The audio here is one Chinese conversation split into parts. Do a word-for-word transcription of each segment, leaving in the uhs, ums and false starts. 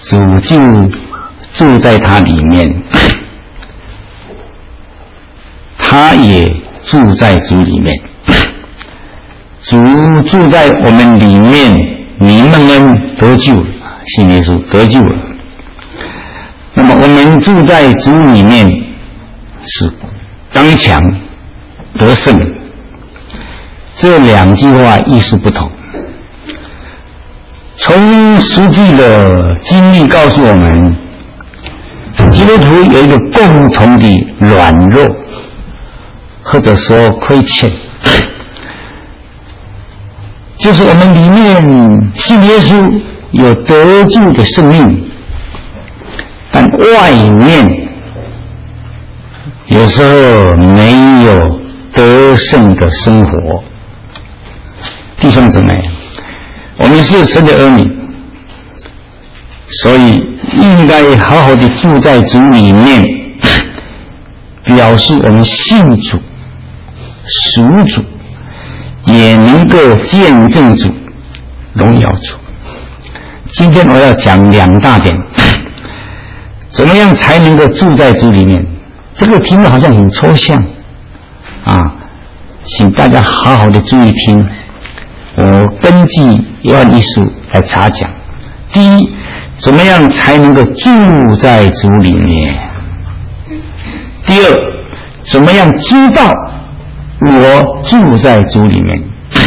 主就住在他里面，他也住在主里面。主住在我们里面，你们们得救了，信耶稣得救了。那么我们住在主里面是刚强得胜，这两句话意思不同。从实际的经历告诉我们，基督徒有一个共同的软弱，或者说亏欠，就是我们里面信耶稣有得救的生命，但外面有时候没有得胜的生活。弟兄姊妹，我们是神的儿女，所以应该好好的住在主里面，表示我们信主属主，也能够见证主荣耀主。今天我要讲两大点，怎么样才能够住在主里面？这个题目好像很抽象啊，请大家好好的注意听，我根据约翰一书来查讲。第一，怎么样才能够住在主里面？第二，怎么样知道我住在主里面？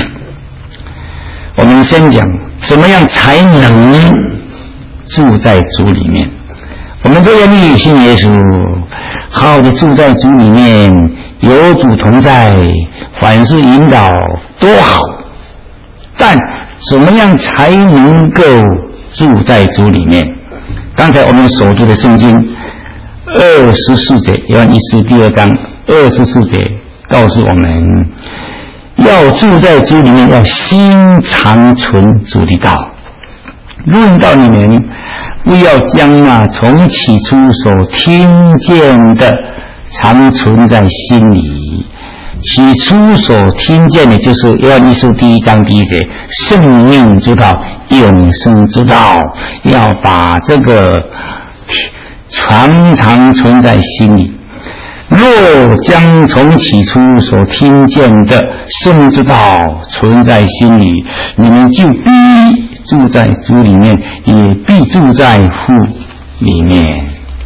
我们先讲怎么样才能住在主里面。我们这个逆信耶稣，好好的住在主里面，有主同在，凡事引导多好。但怎么样才能够住在主里面？刚才我们所读的圣经二十四节，约翰一书第二章二十四节告诉我们，要住在主里面，要心常存主的道。论道里面，不要将那从起初所听见的常存在心里。起初所听见的就是约翰一书第一章第一节，生命之道，永生之道，要把这个常常存在心里。若将从起初所听见的生命之道存在心里，你们就必住在主里面，也必住在父里面。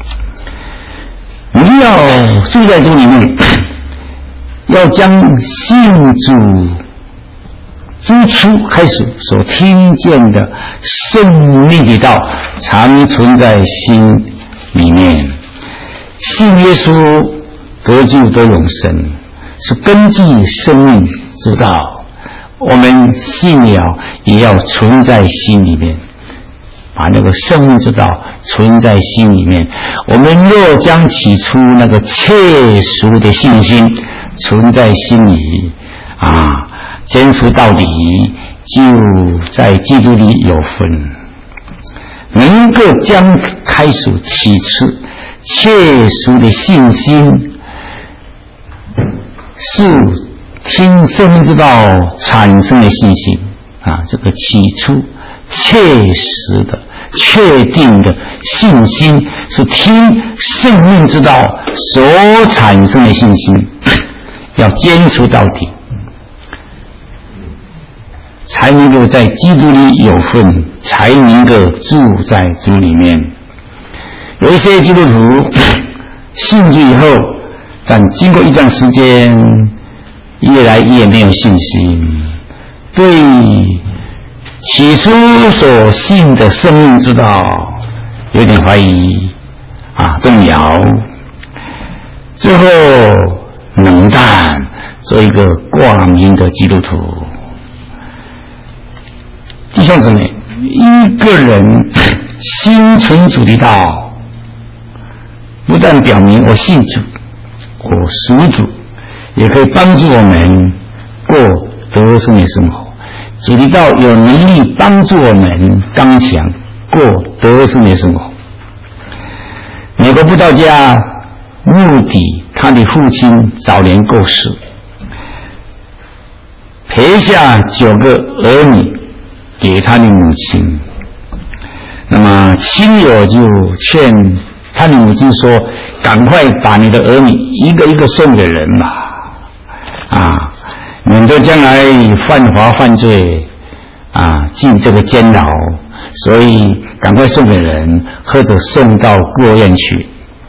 你要住在主里面，要将信主最初开始所听见的生命的道常存在心里面。信耶稣得救得永生，是根据生命之道，我们信了也要存在心里面，把那个生命之道存在心里面。我们若将起初那个切实的信心存在心里啊，坚持到底，就在基督里有分。能够将开始起初切实的信心，是听生命之道产生的信心啊，这个起初切实的确定的信心，是听生命之道所产生的信心，要坚持到底，才能够在基督里有份，才能够住在主里面。有一些基督徒信主以后，但经过一段时间越来越没有信心，对起初所信的生命之道有点怀疑啊，动摇，最后冷淡，做一个挂名的基督徒。弟兄姊妹，一个人心存主的道，不但表明我信主，我属主，也可以帮助我们过得胜的生活。主的道有能力帮助我们刚强过得胜的生活。美国布道家穆迪，他的父亲早年过世，陪下九个儿女给他的母亲。那么那亲友就劝他的母亲说：“赶快把你的儿女一个一个送给人吧，啊，免得将来犯法犯罪，啊，进这个监牢。所以赶快送给人，或者送到孤儿院去。”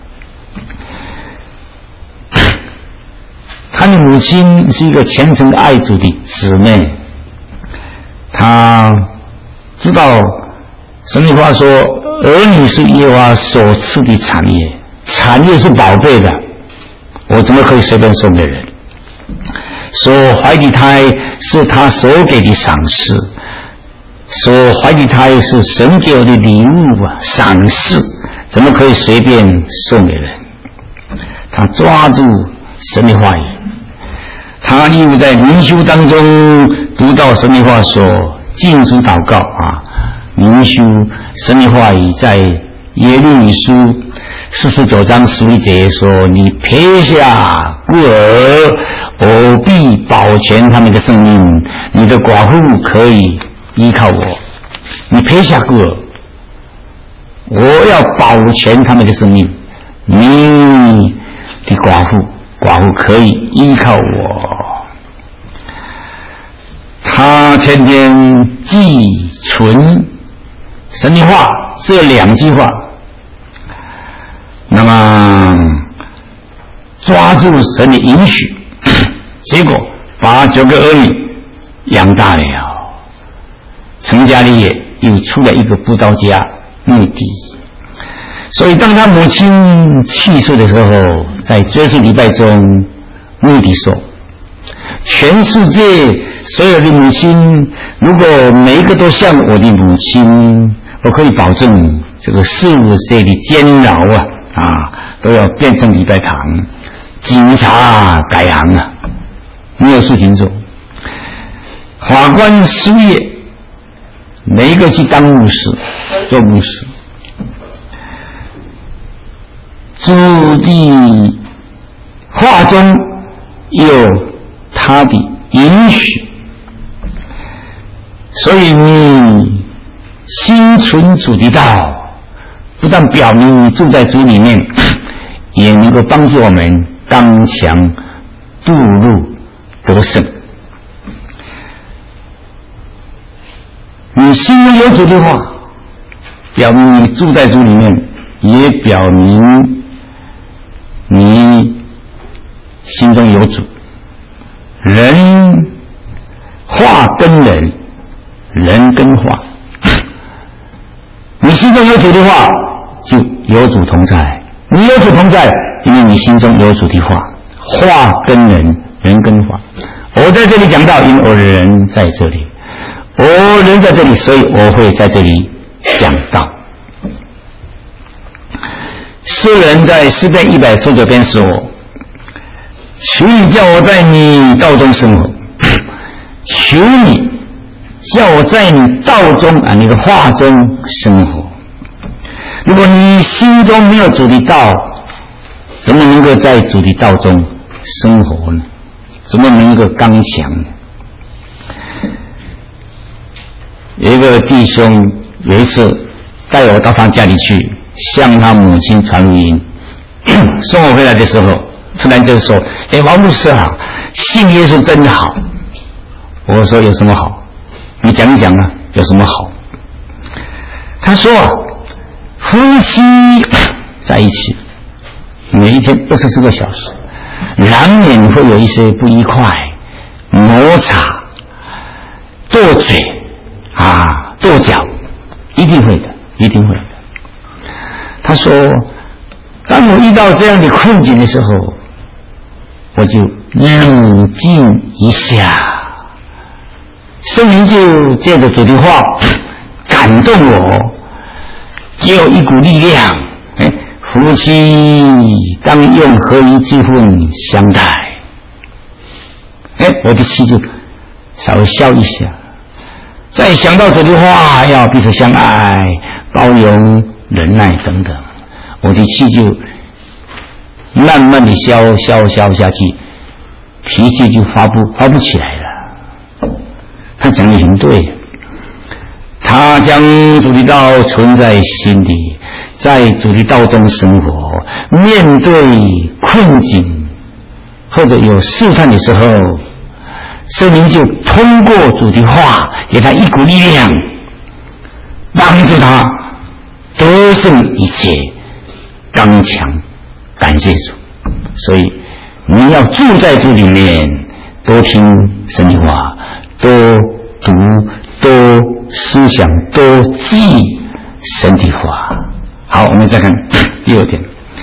他的母亲是一个虔诚爱主的姊妹，她知道神的话说，儿女是耶和华所赐的产业，产业是宝贝的，我怎么可以随便送给人？所怀的胎是他所给的赏赐，所怀的胎是神给我的礼物啊，赏赐怎么可以随便送给人？他抓住神的话语，他又在灵修当中读到神的话说，禁书祷告啊，灵修神的话语在耶利米书四十九章十一节说：“你撇下孤儿，我必保全他们的生命；你的寡妇可以依靠我。你撇下孤儿，我要保全他们的生命；你的寡妇，寡妇可以依靠我。”他天天记存神的话，这两句话，那么抓住神的允许，结果把九个儿女养大了，成家立业，又出了一个布道家目的。所以当他母亲去世的时候，在追思礼拜中，目的说，全世界所有的母亲，如果每一个都像我的母亲，我可以保证这个四五岁的监牢啊啊都要变成礼拜堂，警察改行了，没有事情做，法官失业，每一个去当牧师，做牧师，主的话中有他的允许，所以你心存主的道，不但表明你住在主里面，也能够帮助我们刚强步入得胜。你心中有主的话，表明你住在主里面，也表明你心中有主。人话跟人，人跟话，你心中有主的话，就有主同在。你有主同在，因为你心中有主的话，话跟人，人跟话。我在这里讲到，因为我人在这里，我人在这里，所以我会在这里讲道。诗人在诗篇一百四十九篇说：“求你叫我在你道中生活，求你叫我在你道中啊，你的话中生活。”如果你心中没有主的道，怎么能够在主的道中生活呢？怎么能够刚强呢？有一个弟兄有一次带我到他家里去，向他母亲传福音，送我回来的时候，突然就说：“哎，王牧师啊，信耶稣真好。”我说：“有什么好？你讲一讲啊，有什么好？”他说：“啊，夫妻在一起，每一天二十四个小时，难免会有一些不愉快、摩擦、跺嘴啊、跺脚，一定会的，一定会的。”他说：“当我遇到这样的困境的时候，我就冷静一下，圣灵就借着主的话感动我，给我一股力量。哎，夫妻当用合一之分相待。哎，我的妻就稍微笑一下。再想到主的话，要彼此相爱、包容、忍耐等等，我的气就慢慢的消消消下去，脾气就发不发不起来了。他讲的很对， 他将主的道存在心里，在主的道中生活，面对困境或者有试探的时候，圣灵就通过主的话给他一股力量，帮助他得胜一切，刚强。感谢主。所以你要住在主里面，多听神的话，多读，多思想，多记神的话。好，我们再看第二点，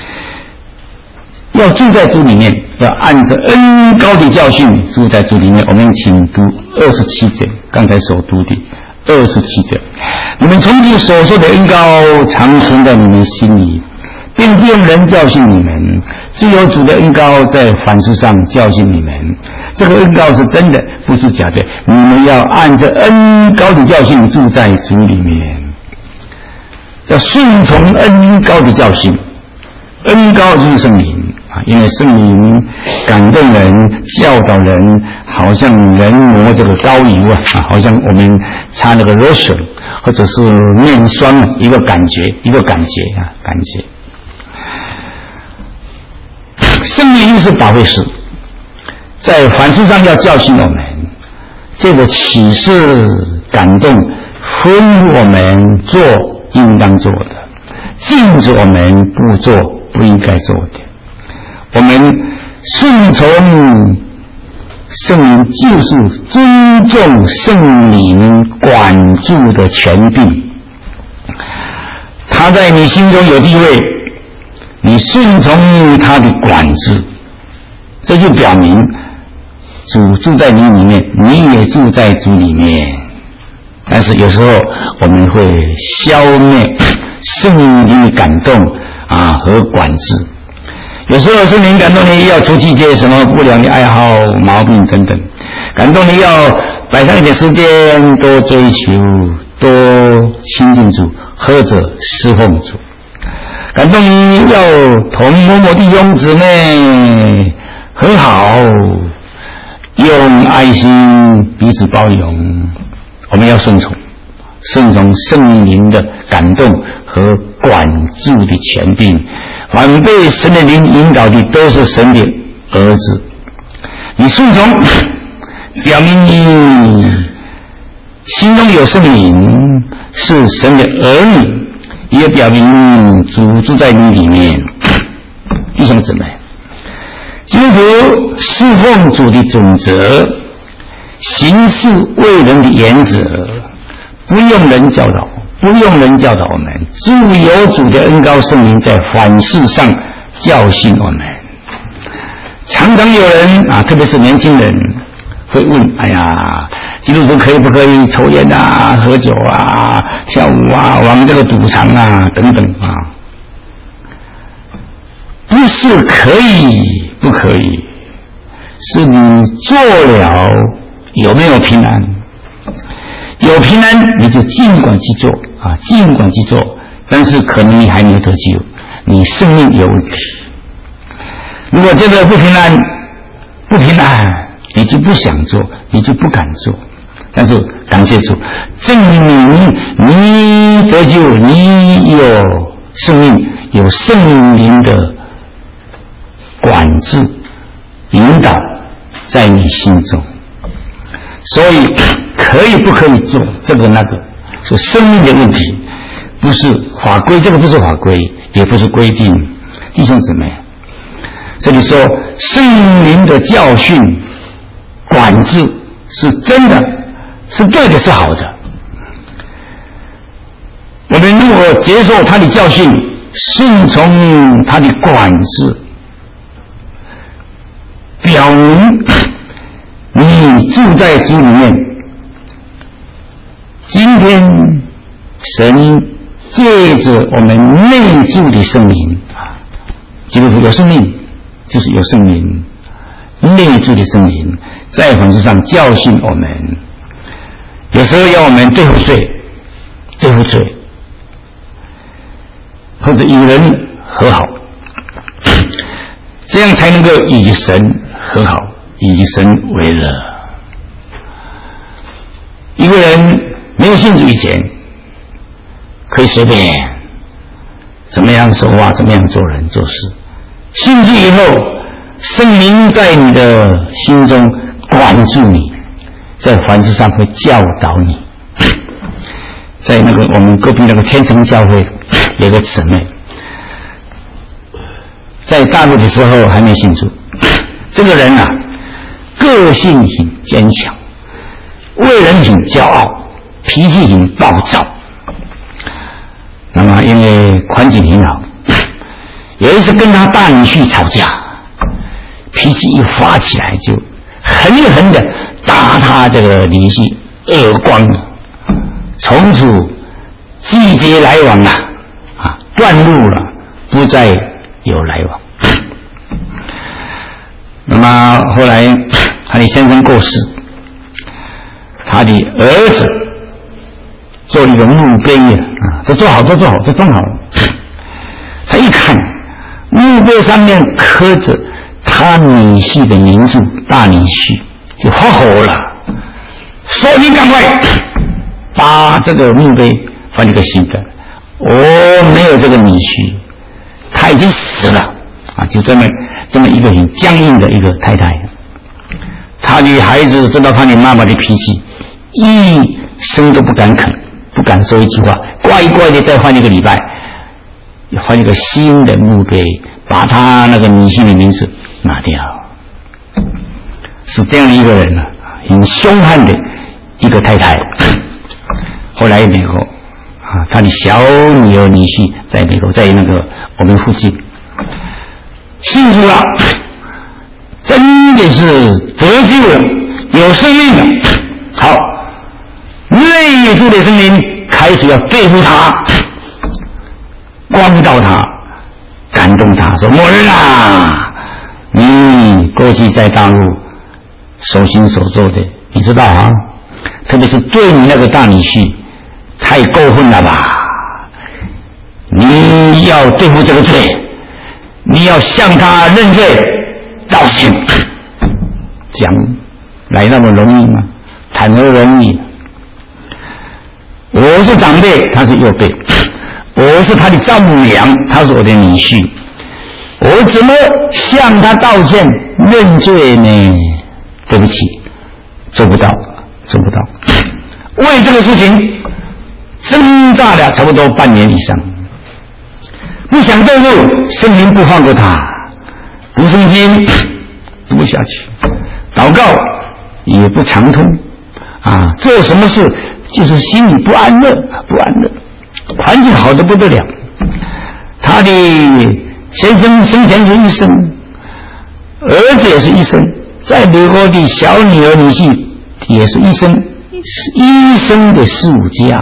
要住在主里面，要按着恩膏的教训住在主里面。我们请读二十七节，刚才所读的二十七节。你们从前所受的恩膏常存在你们心里，并不用人教训你们，只有主的恩膏在凡事上教训你们。这个恩膏是真的，不是假的。你们要按着恩膏的教训住在主里面，要顺从恩膏的教训。恩膏就是圣灵啊，因为圣灵感动人、教导人，好像人磨这个膏油啊，好像我们擦那个 lotion 或者是面霜，一个感觉，一个感觉啊，感觉。圣灵是保惠师，在凡事上要教训我们，借着启示感动，吩咐我们做应当做的，禁止我们不做不应该做的。我们顺从圣灵，就是尊重圣灵管住的权柄，他在你心中有地位，你顺从他的管制，这就表明主住在你里面，你也住在主里面。但是有时候我们会消灭圣灵的感动啊和管制，有时候圣灵感动你要除去一些什么不良的爱好、毛病等等，感动你要摆上一点时间，多追求，多亲近主，或者侍奉主。感动你要同某某弟兄姊妹和好，用爱心彼此包容。我们要顺从顺从圣灵的感动和管住的权柄，凡被神的灵引导的都是神的儿子。你顺从表明你心中有圣灵，是神的儿女，也表明主住在你里面。弟兄姊妹，基督徒侍奉主的准则，行事为人的原则，不用人教导，不用人教导我们，只有主的恩膏圣灵在凡事上教训我们。常常有人啊，特别是年轻人会问，哎呀，基督徒可以不可以抽烟啊、喝酒啊、跳舞啊、玩这个赌场啊等等啊？不是可以不可以，是你做了有没有平安？有平安你就尽管去做啊，尽管去做，但是可能你还没有得救，你生命有问题。如果这个不平安，不平安，你就不想做，你就不敢做。但是感谢主，证明你得救，你有生命，有圣灵的管制引导在你心中。所以可以不可以做这个那个是生命的问题，不是法规，这个不是法规，也不是规定。弟兄姊妹，这里说圣灵的教训管制是真的，是对的，是好的。我们如果接受他的教训，顺从他的管制，表明你住在主里面。今天神借着我们内住的圣灵，基督徒有生命，就是有圣灵，内住的圣灵在凡事上教训我们，有时候要我们对付罪，对付罪，或者与人和好，这样才能够与神和好，以神为乐。一个人没有信主以前，可以随便怎么样说话，怎么样做人做事。信主以后，圣灵在你的心中管住你，在凡事上会教导你。在那个我们隔壁那个天成教会有个姊妹，在大陆的时候还没信主，这个人啊，个性很坚强，为人很骄傲，脾气很暴躁。那么因为环境很好，有一次跟他大女婿吵架，脾气一发起来就狠狠的打他这个女婿耳光，从此季节来往啊啊断路了，不再有来往。那么后来他的先生过世，他的儿子做一个墓碑啊，都做好都做好都装好了。他一看墓碑上面刻着他女婿的名字，大女婿就发火了，说你赶快把这个墓碑换一个新的，我没有这个女婿，他已经死了啊！就这么这么一个很僵硬的一个太太。他的孩子知道他的妈妈的脾气，一声都不敢吭，不敢说一句话，乖乖的再换一个礼拜，换一个新的墓碑，把他那个女婿的名字拿掉。是这样的一个人啊，很凶悍的一个太太。后来美国啊，他的小女儿女婿在美国，在那个我们附近信主了，真的是得救了，有生命了。好，内住的生命开始要对付他，光照他，感动他，说：“某人啊，你过去在大陆所行所做的，你知道啊？特别是对你那个大女婿，太过分了吧？你要对付这个罪，你要向他认罪道歉。讲来那么容易吗？谈何容易？我是长辈，他是幼辈，我是他的丈母娘，他是我的女婿，我怎么向他道歉认罪呢？对不起，做不到，做不到。为这个事情挣扎了差不多半年以上，不想对付，圣灵不放过他，读圣经读不下去，祷告也不畅通啊，做什么事就是心里不安乐，不安乐，环境好得不得了。他的先生生前是医生，儿子也是医生，在美国的小女儿女婿也是医生，是医生的世家，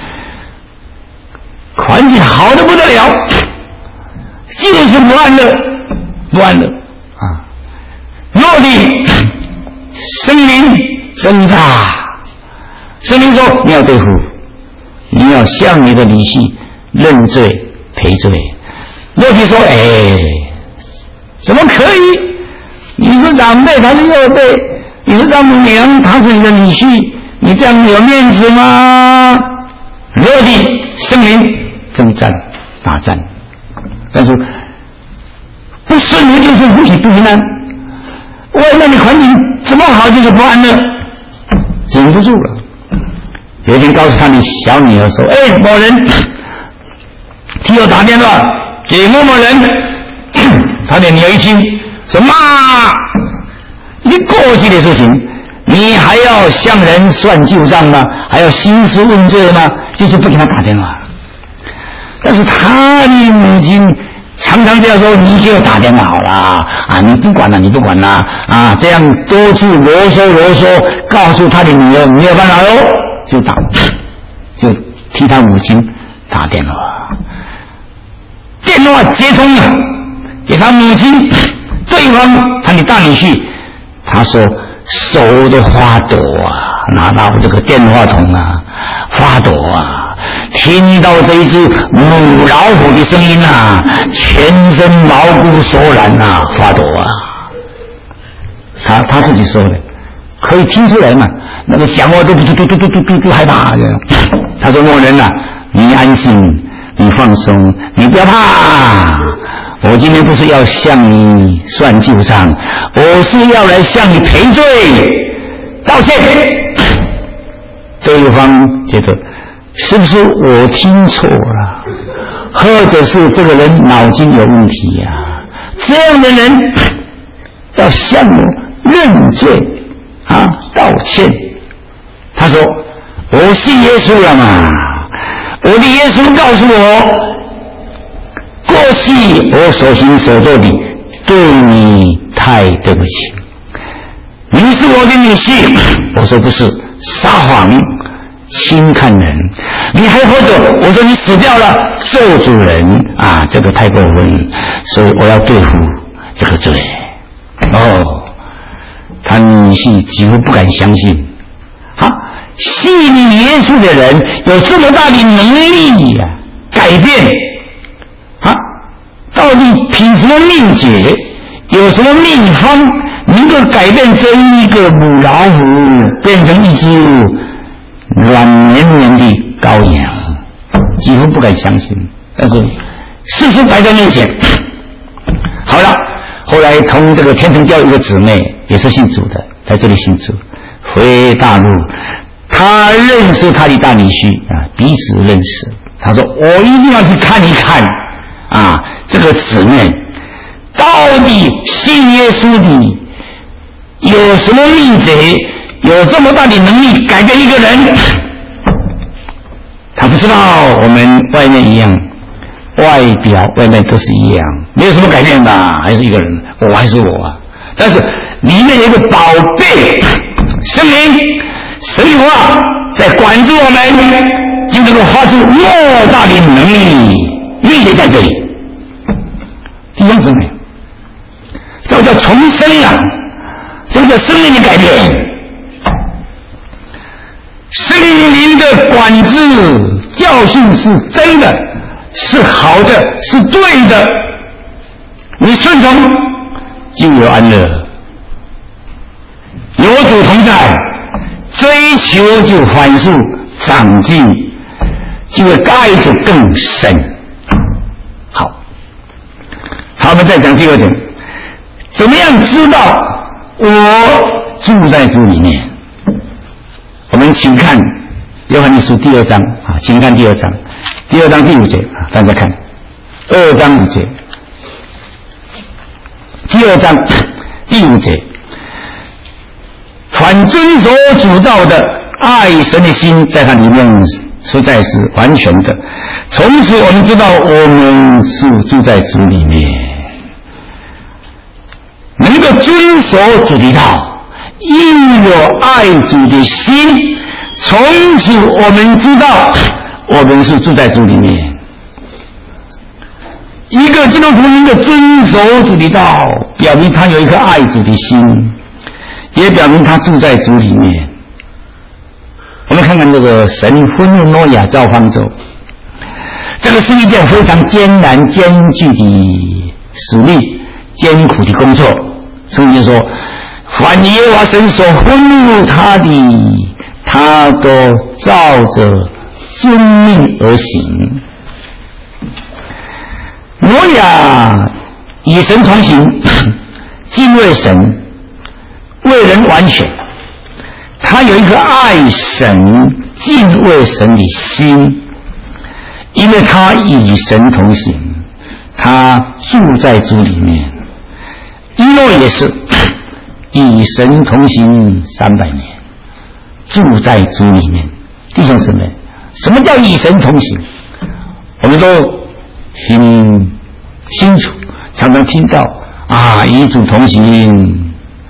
环境好得不得了，就是不安乐，不安乐啊！落地生灵挣扎，圣灵说你要对付，你要向你的女婿认罪赔罪。落地说：“哎，怎么可以？你是长辈，他是幼辈，你是丈母娘，他是你的女婿，你这样有面子吗？”落地圣灵征战打战，但是不顺服就是不喜不平安。外面的环境怎么好就是不安乐，忍不住了。有一天告诉他的小女儿说：“哎，某人替我打电话给某某人。”他的女儿一听说：“妈，你过去的事情你还要向人算旧账吗？还要兴师问罪吗？”就是不给他打电话。但是他的母亲常常这样说：“你给我打电话好了啊，你不管了，你不管了啊！”这样多次啰嗦啰嗦，告诉他的女儿没有办法喽，就打，就替他母亲打电话。电话接通了，给他母亲，对方他的大女婿，他说手都发抖啊，拿到这个电话筒啊，发抖啊。听到这一只母老虎的声音啊，全身毛骨悚然啊，发抖啊。他他自己说的，可以听出来嘛， 那个讲话都嘟嘟嘟嘟嘟嘟嘟害怕的。他说：“某人啊，你安心，你放松，你不要怕。我今天不是要向你算旧账，我是要来向你赔罪道歉。”对方觉得是不是我听错了，或者是这个人脑筋有问题呀、啊？这样的人要向我认罪啊，道歉。他说：“我信耶稣了嘛，我的耶稣告诉我，过去我所行所做的对你太对不起。你是我的女婿。”我说：“不是，撒谎，轻看人，你还活着。”我说：“你死掉了，咒诅人啊，这个太过分，所以我要对付这个罪。”哦，他女婿几乎不敢相信，啊，信你耶稣的人有这么大的能力呀、啊，改变啊，到底凭什么秘诀？有什么秘方能够改变这一个母老虎变成一只软绵绵的羔羊？几乎不敢相信，但是事实摆在面前。好了，后来从这个天成教一个姊妹也是信主的，在这里信主，回大陆，他认识他的大女婿啊，彼此认识。他说：“我一定要去看一看啊，这个姊妹到底信耶稣的有什么秘诀，有这么大的能力改变一个人。”他不知道我们外面一样，外表外面都是一样，没有什么改变的，还是一个人，我还是我啊。但是里面有一个宝贝圣灵，神的话在管住我们，就能够发出莫大的能力，秘诀在这里。弟兄姊妹，这个叫重生啊，这个叫生命的改变。圣灵的管制教训是真的，是好的，是对的，你顺从就有安乐，有主同在，追求就反复长进，就会爱得更深。好，好，我们再讲第二点，怎么样知道我住在主里面？我们请看约翰一书第二章啊，请看第二章，第二章第五节啊，大家看二章五节，第二章第五节，凡遵守主道的，爱神的心在他里面实在是完全的。从此我们知道我们是住在主里面，能够遵守主的道，因有爱主的心，从此我们知道我们是住在主里面。一个基督徒能够遵守主的道，表明他有一颗爱主的心，也表明他住在主里面。我们看看这个神吩咐挪亚造方舟，这个是一件非常艰难艰巨的使命，艰苦的工作。圣经说，凡耶和华神所吩咐他的，他都照着遵命而行。挪亚以神同行，敬畏神，为人完全。他有一颗爱神、敬畏神的心，因为他以神同行，他住在主里面。以诺也是以神同行三百年，住在主里面。弟兄姊妹，什么叫以神同行？我们都很清楚，常常听到啊，与主同行。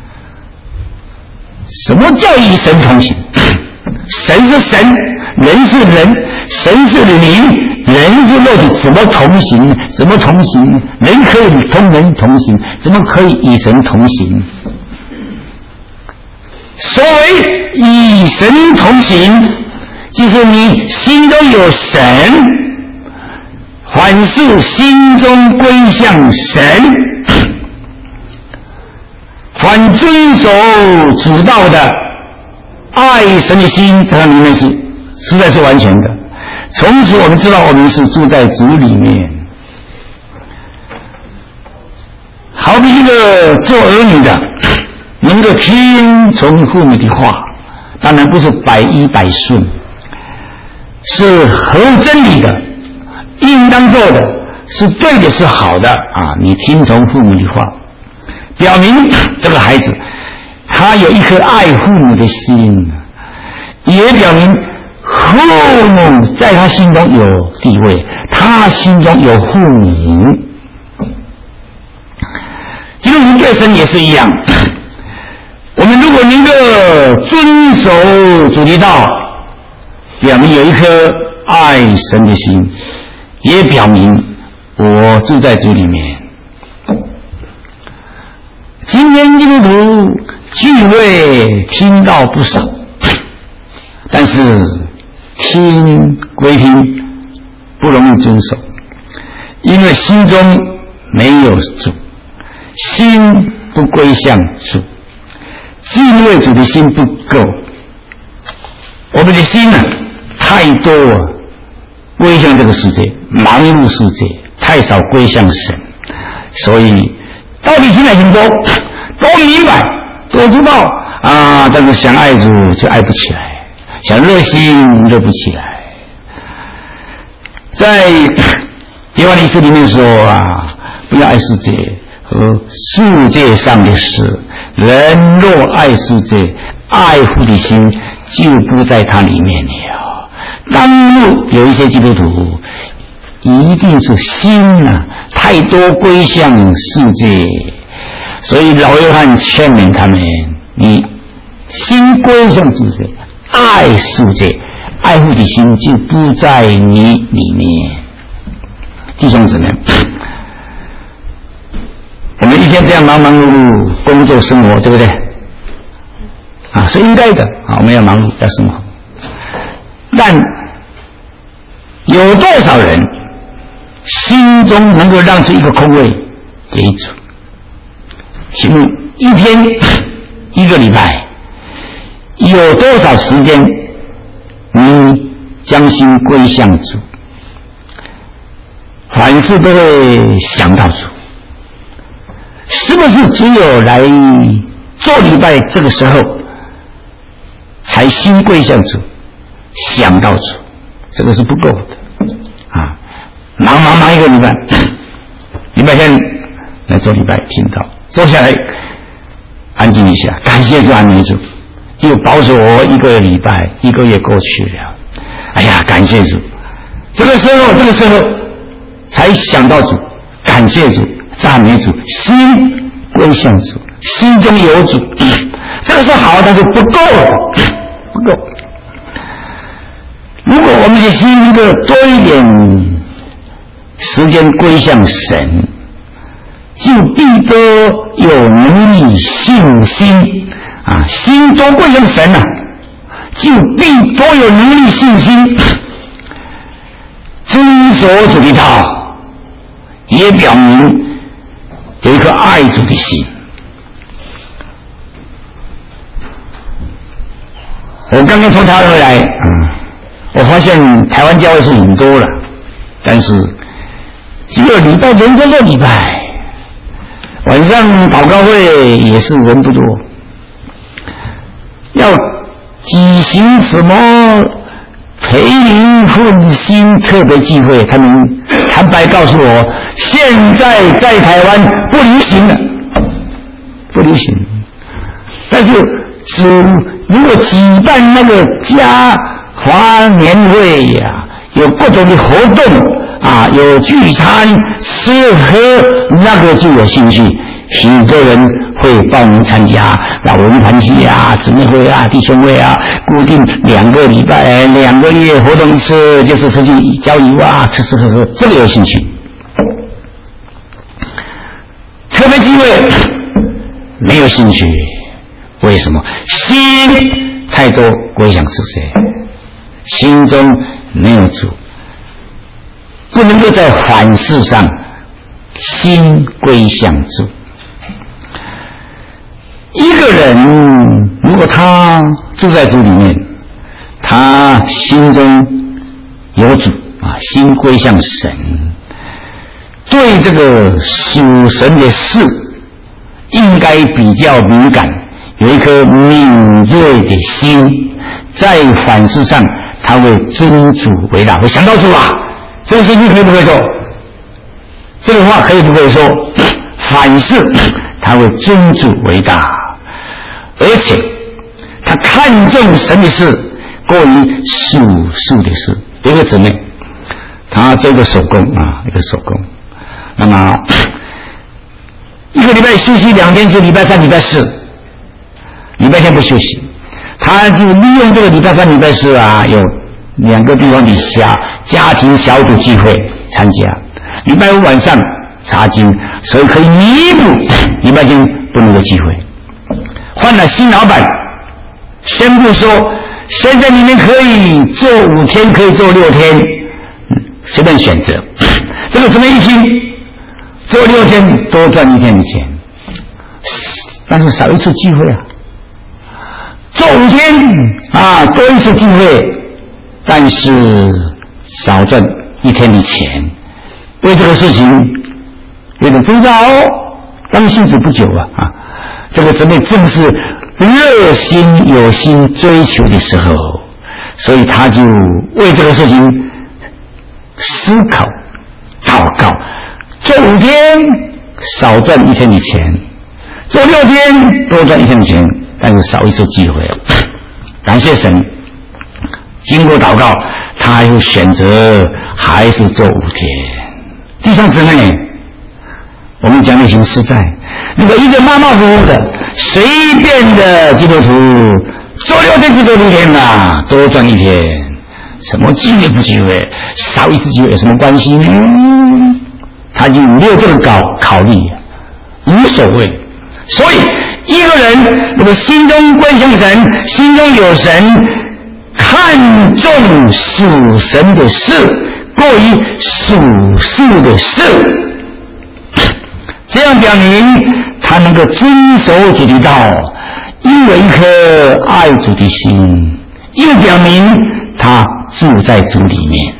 什么叫与神同行？神是神，人是人，神是灵，人是肉体，怎么同行？怎么同行？人可以同人同行，怎么可以与神同行？所谓与神同行，就是你心中有神，凡事心中归向神，凡遵守主道的， 爱神的心在它里面是实在是完全的。从此我们知道我们是住在主里面。好比一个做儿女的能够听从父母的话，当然不是百依百顺，是合真理的，应当做的，是对的，是好的啊！你听从父母的话，表明这个孩子他有一颗爱父母的心，也表明父母在他心中有地位，他心中有父母。基督徒对神也是一样，我们如果能够遵守主的道，表明有一颗爱神的心，也表明我住在主里面。今天基督徒聚会听到不少，但是听归听，不容易遵守，因为心中没有主，心不归向主，敬畏主的心不够。我们的心呢、啊，太多了归向这个世界，忙碌世界，太少归向神，所以道理听来很多，都明白，都知道啊，但是想爱主就爱不起来，想热心热不起来。在约翰一书里面说啊，不要爱世界和世界上的事，人若爱世界，爱父的心就不在它里面了。当有一些基督徒一定是心啊太多归向世界，所以老约翰劝勉他们，你心归向世界，爱世界，爱父的心就不在你里面。弟兄姊妹，我们一天这样忙忙碌碌工作生活，对不对啊？是应该的啊，我们要忙碌要生活，但有多少人心中能够让出一个空位给主？请问一天一个礼拜有多少时间你将心归向主，凡事都会想到主？是不是只有来做礼拜这个时候才心归向主，想到主？这个是不够的啊！忙忙忙一个礼拜，礼拜天来做礼拜，听到坐下来安静一下，感谢主，安慰主，又保守我一个礼拜，一个月过去了，哎呀，感谢主！这个时候，这个时候才想到主，感谢主，赞美主，心归向主，心中有主，这个是好，但是不够，不够。如果我们的心能够多一点时间归向神，就必得有能力信心啊！心多归向神啊，就必多有能力信心，遵守主的道，也表明有一颗爱主的心。我刚刚从台湾回来，嗯，我发现台湾教会是很多了，但是只有礼拜人这个礼拜，晚上祷告会也是人不多。要举行什么培灵复兴特别聚会，他们坦白告诉我，现在在台湾不流行了，不流行。但是只如果举办那个家华年会呀、啊，有各种的活动啊，有聚餐吃喝，那个就有兴趣，许多人会报名参加老人团契啊、姊妹会啊、弟兄会啊，固定两个礼拜、两个月活动一次，就是出去郊游啊，吃吃喝喝，这个有兴趣。特别机会没有兴趣，为什么？心太多归向世界，心中没有主，不能够在凡事上心归向主。一个人如果他住在主里面，他心中有主啊，心归向神，对这个属神的事应该比较敏感，有一颗敏锐的心，在反思上他会尊主为大，会想到主啊，这个事情可以不可以做？这个话可以不可以说？反思他会尊主为大，而且他看重神的事过于属世的事。有一个姊妹，她做一个手工啊，一个手工，那么一个礼拜休息两天，是礼拜三、礼拜四，礼拜天不休息，他就利用这个礼拜三、礼拜四啊，有两个地方的家家庭小组聚会参加，礼拜五晚上查经，所以可以弥补礼拜天不能够聚会。换了新老板，宣布说，现在你们可以做五天，可以做六天，随便选择。这个姊妹一听，做六天多赚一天的钱，但是少一次聚会啊。做五天啊，多一次聚会，但是少赚一天的钱。为这个事情有点挣扎哦，刚信主不久啊啊，这个姊妹正是热心有心追求的时候，所以他就为这个事情思考祷告，做五天少赚一天的钱，做六天多赚一天的钱，但是少一次机会。感谢神，经过祷告，他又选择还是做五天。弟兄姊妹，我们讲的很实在，如果一个马马虎虎的随便的基督徒做六天就做六天啦，多赚一天，什么机会不机会，少一次机会有什么关系呢？他就没有这个考考虑，无所谓。所以一个人如果心中归向神，心中有神，看重属神的事过于属世的事，这样表明他能够遵守主的道，因为一颗爱主的心，又表明他住在主里面。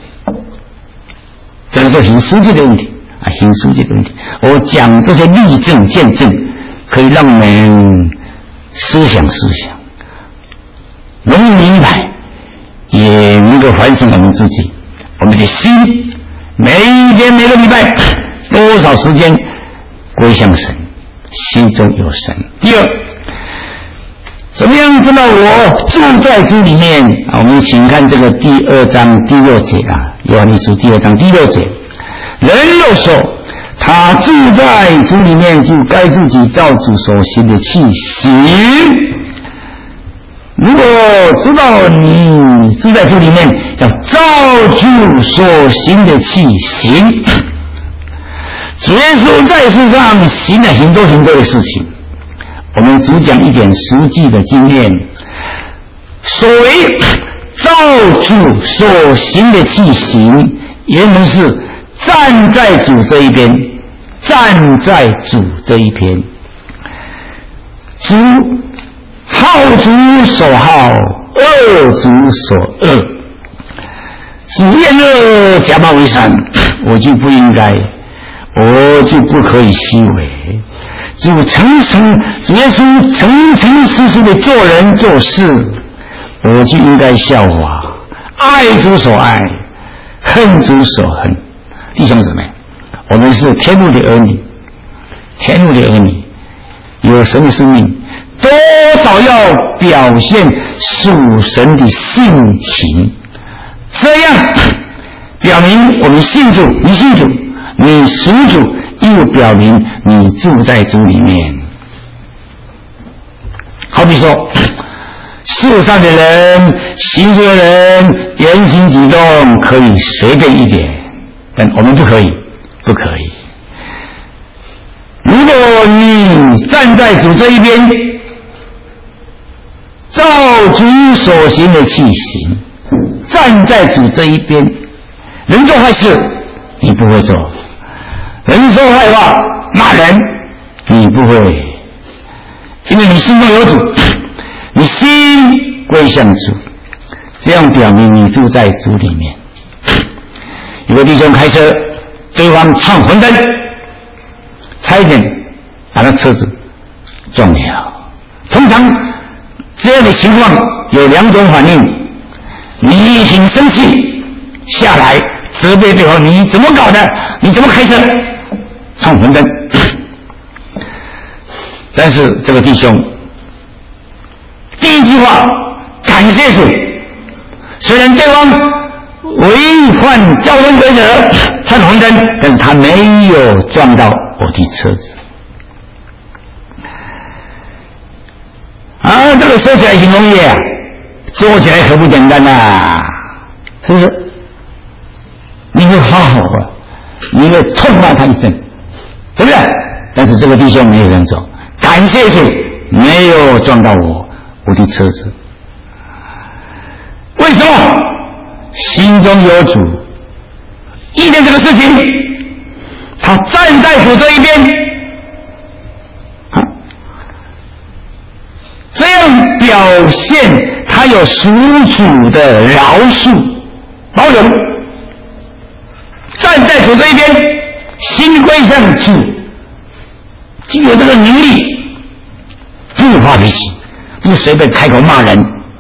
这个是很实际的问题啊，很实际的问题。我讲这些例证见证，可以让我们思想思想，容易明白，也能够反省我们自己，我们的心每一天每个礼拜多少时间归向神，心中有神。第二，怎么样知道我住在主里面啊？我们请看这个第二章第六节啊，约翰一书第二章第六节，人若说他住在主里面，就该自己照主所行的去行。如果知道你住在主里面，要照主所行的去行。主耶稣在世上行了很多很多的事情，我们只讲一点实际的经验。所谓照主所行的去行，原文是站在主这一边，站在主这一边。主好主所好，恶主所恶。主厌恶，假冒为善，我就不应该，我就不可以虚伪。主诚诚，主耶稣诚诚实实的做人做事，我就应该效法，爱主所爱，恨主所恨。弟兄姊妹，我们是天父的儿女，天父的儿女有神的生命，多少要表现属神的性情，这样表明我们信主，你信主，你属主，又表明你住在主里面。好比说，世上的人，行事的人，言行举动可以随便一点，但我们不可以，不可以。如果你站在主这一边，照主所行的去行，站在主这一边，人做坏事你不会做，人说坏话骂人你不会，因为你心中有主。 你心归向主，这样表明你住在主里面。有个弟兄开车，对方闯红灯，差一点把他车子撞了。通常这样的情况有两种反应，你很生气下来责备对方，你怎么搞的，你怎么开车闯红灯。但是这个弟兄第一句话感谢主，虽然对方违反交通规则闯红灯，但是他没有撞到我的车子。啊，这个说起来很容易啊，做起来可不简单啊，是不是？你会好好啊，你会痛骂他一声，对不对？但是这个弟兄没有这样做，感谢主没有撞到我我的车子。为什么？心中有主，遇见这个事情，他站在主这一边，啊，这样表现他有属主的饶恕、包容。站在主这一边，心归向主，就有这个能力，不发脾气，不随便开口骂人，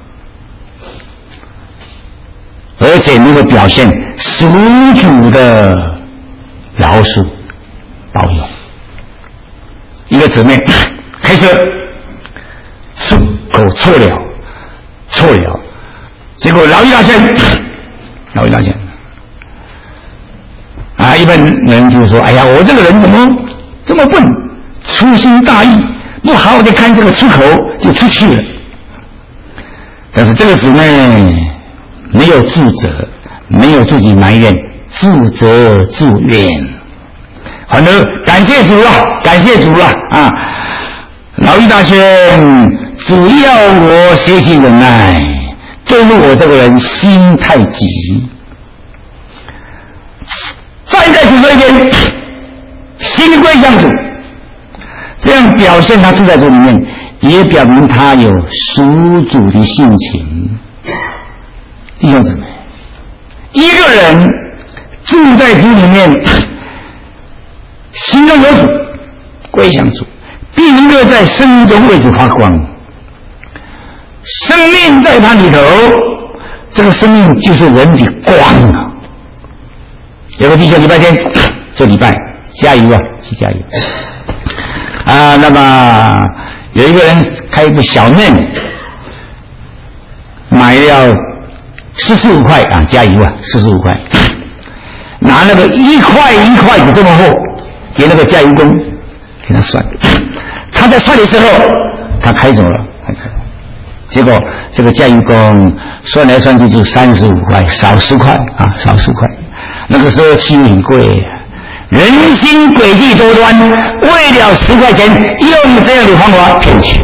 而且能够表现属主的饶恕、包容。一个姊妹开车出口错了，错了，结果老一大声，老一大声。啊，一般人就说：“哎呀，我这个人怎么这么笨，粗心大意，不好好的看这个出口就出去了。”但是这个姊妹没有自责，没有自己埋怨，自责自怨，反而感谢主啊，感谢主啊！啊，老一大轩，主要我学习忍耐，对付我这个人心太急。站在主这一边，心归向主，这样表现他住在主里面，也表明他有属主的性情。弟兄姊妹，一个人住在主里面，心中有主，归向主，必能够在生命中为主发光。生命在他里头，这个生命就是人的光啊！有个弟兄礼拜天做礼拜，加油啊，去加油啊！那么有一个人开一部小嫩，买了四十五块啊，加油啊，四十五块，拿那个一块一块的这么厚，给那个加油工给他算，他在算的时候，他开走了，开走了。结果这个加油工算来算去就三十五块，少十块啊，少十块。那个时候气很贵，人心诡计多端，为了十块钱用这样的方法骗取。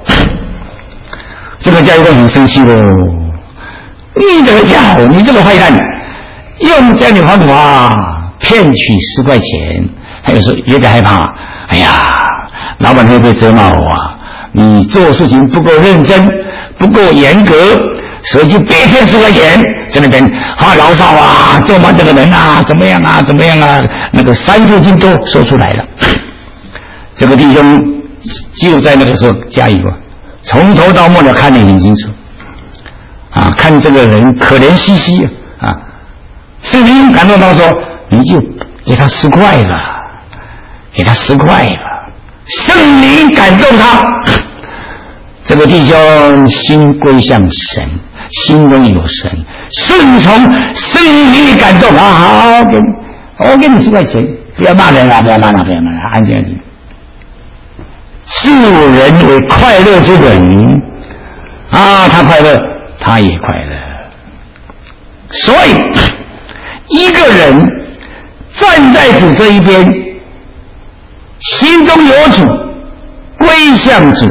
这个加油工很生气喽，你这个家伙，你这个坏蛋，用这样的方法骗取十块钱，他有时候有点害怕。哎呀，老板会不会责骂我啊？你做事情不够认真，不够严格，所以就别骗十块钱。在那边啊牢骚啊，咒骂这个人啊，怎么样啊，怎么样啊，那个三字经都说出来了。这个弟兄就在那个时候加油啊，从头到末的看得很清楚啊，看这个人可怜兮兮啊，圣灵感动他说，你就给他十块吧，给他十块吧。圣灵感动他，这个弟兄心归向神，心中有神，顺从圣灵的感动啊！好，给我给你十块钱，不要骂人啊！不要骂人，不要骂人，安静安静。助人为快乐之本啊，他快乐，他也快乐。所以，一个人站在主这一边，心中有主，归向主，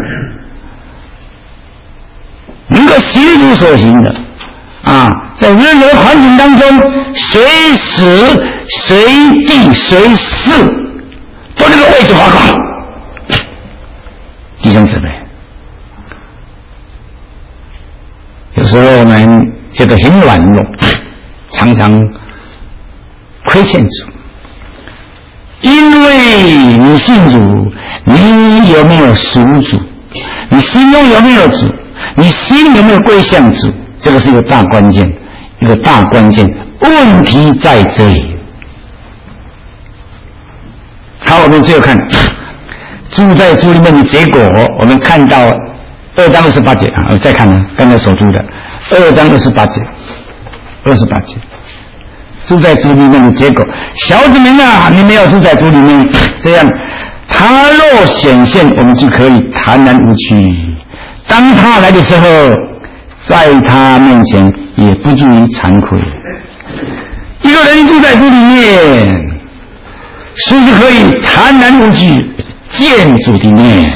能够行主所行的啊，在任何环境当中，随时随地随事都能够为主发光。弟兄姊妹， 觉得很软弱，常常亏欠主。因为你信主，你有没有属主？你心中有没有主？你心有没有归向主？这个是一个大关键，一个大关键。问题在这里。好，我们最后看住在主里面的结果，我们看到二章二十八节啊，我再看呢，刚才所读的二章二十八节，二十八节，住在主里面的结果，小子们啊，你没有住在主里面，这样他若显现，我们就可以坦然无惧。当他来的时候，在他面前也不至于惭愧。一个人住在主里面，是不是可以坦然无惧见主的面？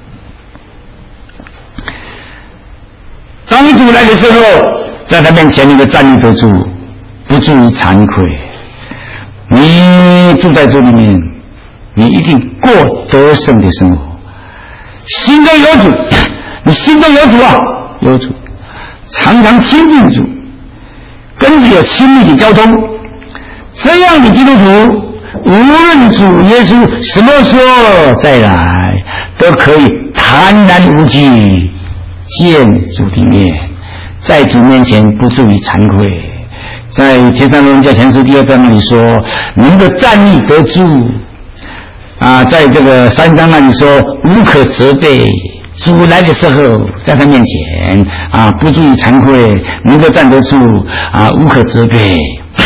当主来的时候，在他面前你的站立得住，不至于惭愧。你住在主里面，你一定过得胜的生活。心中有主，你心中有主啊，有主，常常亲近主，跟主有亲密的交通。这样的基督徒，无论主耶稣什么时候再来，都可以坦然无惧见主的面，在主面前不至于惭愧。在《帖撒罗尼迦前书》第二章那里说，能够站立得住啊，在这个三章那里说无可责备。主来的时候，在他面前啊，不至于惭愧，能够站得住啊，无可责备。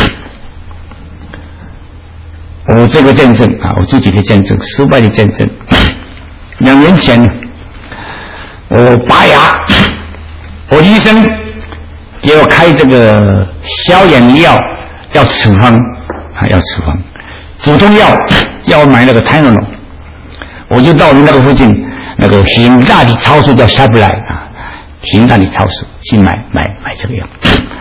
我这个见证啊，我自己的见证，失败的见证。两年前，我拔牙，我医生给我开这个消炎药，要处方啊，要处方，止痛药，要我买那个泰诺龙，我就到我们那个附近那个很大的超市叫沙布莱啊，很大的超市去买买买这个药。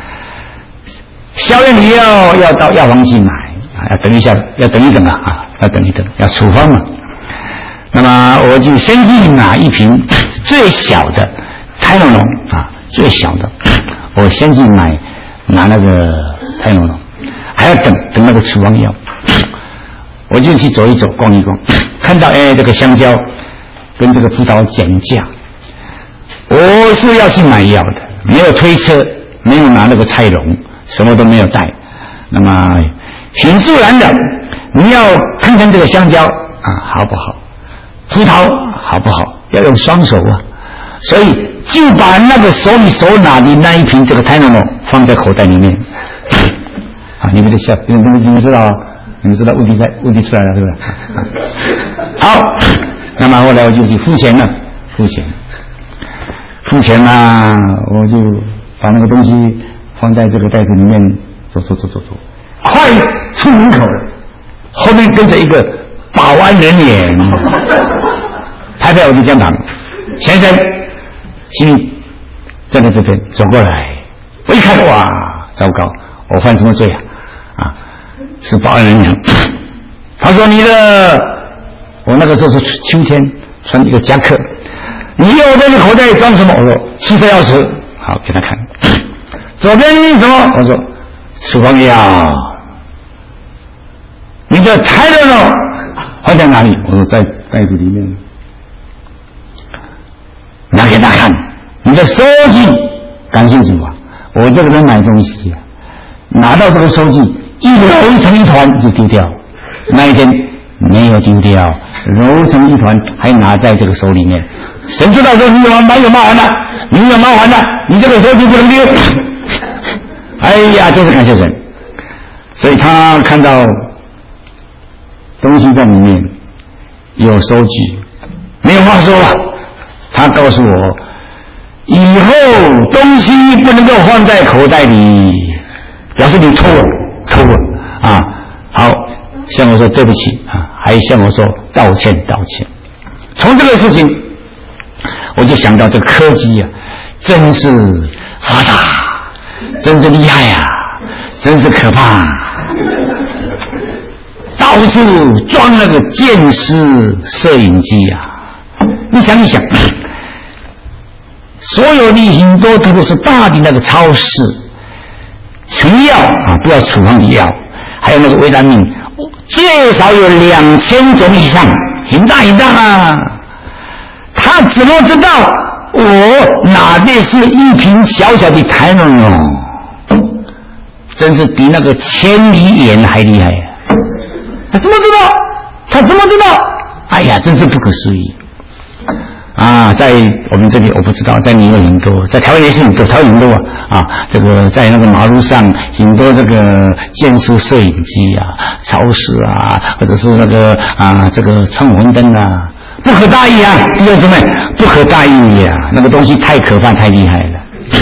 消炎的药要到药房去买。要等一下，要等一等啊！啊，要等一等，要处方嘛。那么我就先去拿一瓶最小的泰诺龙啊，最小的，我先去买拿那个泰诺龙，还要等等那个处方药。我就去走一走，逛一逛，看到哎这个香蕉跟这个葡萄减价，我是要去买药的，没有推车，没有拿那个菜笼，什么都没有带。那么很自然的，你要看看这个香蕉啊好不好，葡萄好不好，要用双手啊，所以就把那个手里手拿的那一瓶这个泰诺龙放在口袋里面。啊，你们的笑，你们你们知道啊，你们知道问题在问题出来了，是不是？好，那么后来我就去付钱了，付钱，付钱啊，我就把那个东西放在这个袋子里面，走走走走走。快出门口了，后面跟着一个保安人员，拍拍我的肩膀，先生，请你站在这边走过来。我一看，哇，糟糕，我犯什么罪啊？啊，是保安人员。他说你的，我那个时候是秋天，穿一个夹克，你右边的口袋里装什么？我说汽车钥匙。好，给他看。左边什么？我说处方药。你的泰诺龙放在哪里？我说在袋子里面。拿给他看。你的收据，感谢主啊！我这个人买东西啊，拿到这个收据，一揉成一团就丢掉。那一天没有丢掉，揉成一团还拿在这个手里面。神知道说你有没有麻烦的，你有麻烦的，你这个收据不能丢。哎呀，真是感谢神！所以他看到东西在里面有收据，没有话说了。他告诉我，以后东西不能够放在口袋里，表示你偷了，偷了啊！好，向我说对不起啊，还向我说道歉，道歉。从这个事情，我就想到这个科技啊，真是发达，真是厉害呀、啊，真是可怕。到处装那个监视摄影机啊！你想一想，所有的很多特别是大的那个超市， 成药啊，不要处方的药，还有那个维他命，最少有两千种以上，很大很大啊！他怎么知道我哪里是一瓶小小的台农哦？真是比那个千里眼还厉害啊！他怎么知道？他怎么知道？哎呀，真是不可思议啊！在我们这里我不知道，在你有很多，在台湾也是很多，台湾很多啊啊！这个在那个马路上很多这个监视摄影机啊，超市啊，或者是那个啊这个闯红灯啊，不可大意啊！弟兄姊妹，不可大意呀、啊！那个东西太可怕，太厉害了，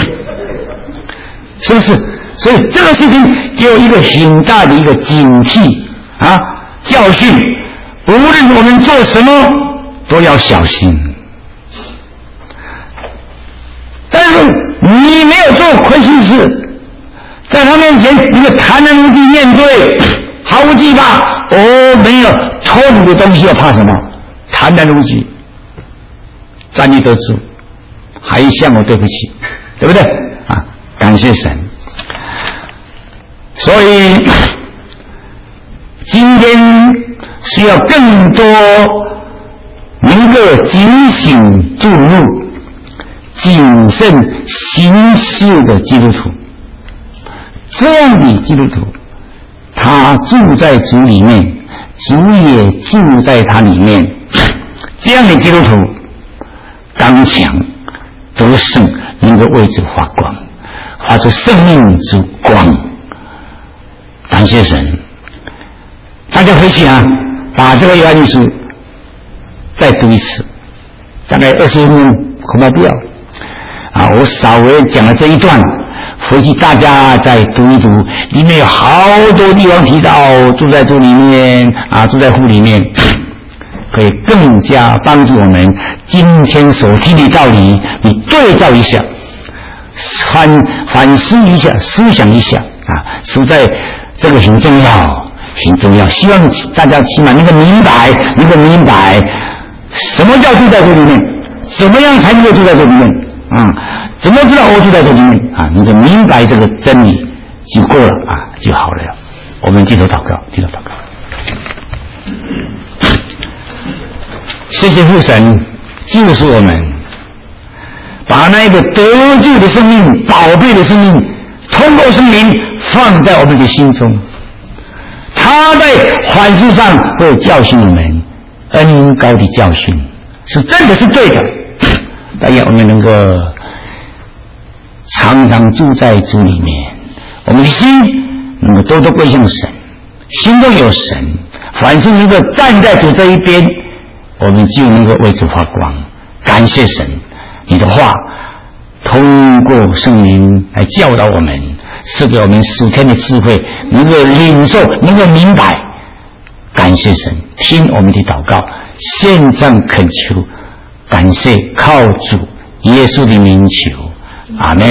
是不是？所以这个事情有一个很大的一个警惕啊教训，无论我们做什么都要小心。但是你没有做亏心事，在他面前你们坦然无惧面对，毫无惧怕。哦，没有偷你的东西要怕什么？坦然无惧，站立得住，还向我对不起，对不对啊？感谢神。所以今天需要更多能够警醒注入、谨慎行事的基督徒。这样的基督徒，他住在主里面，主也住在他里面。这样的基督徒刚强得胜，能够为主发光，发出生命之光。感谢神！大家回去啊，把这个约翰一书再读一次，大概二十分钟，恐怕不要啊。我稍微讲了这一段，回去大家再读一读，里面有好多地方提到住在主里面啊，住在父里面，可以更加帮助我们今天所听的道理，你对照一下，反反思一下，思想一下啊，实在。这个很重要，很重要。希望大家起码能够明白，能够明白什么叫住在这里面，怎么样才能够住在这里面啊？怎么知道我住在这里面啊？能够明白这个真理就够了啊，就好了。我们低头祷告，低头祷告。谢谢父神救赎我们，把那个得救的生命、宝贝的生命，通过圣灵放在我们的心中，他在反思上会教训我们，恩高的教训是真的是对的。但愿我们能够常常住在主里面，我们的心能够多多归向神，心中有神，凡是能够站在主这一边，我们就能够为主发光。感谢神，你的话通过圣灵来教导我们，赐给我们属天的智慧，能够领受，能够明白。感谢神，听我们的祷告，献上恳求，感谢靠主耶稣的名求，阿们。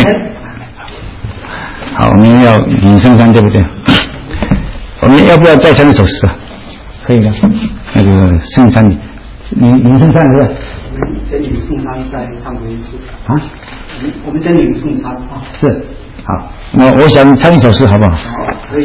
好，我们要领圣餐，对不对？我们要不要再唱一首诗啊？可以的，那个圣餐领领圣餐是不是？ 先领圣餐，再唱回一次啊？ 我们先领圣餐啊。 是，好，那我想唱一首诗，好不好？ 好，可以。